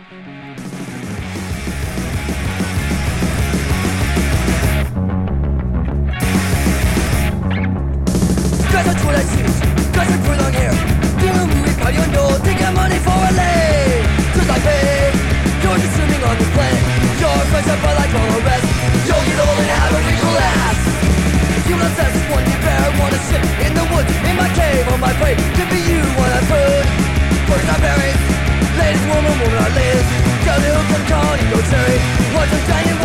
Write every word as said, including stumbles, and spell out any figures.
Guys are Twitter shoes, guys are pretty long hair. Doing a movie party on no, taking money for a lay. Just like me, you're just swimming on this planet. Your friends are but like all the rest. You'll get old and have a wrinkle ass. Human obsessed, one you bear, wanna sit in the woods, in my cave, on my prey. Could be you, one I food. Birds are berries, latest woman, woman are lives. Tell you come Connie, go cherry. Watch them giant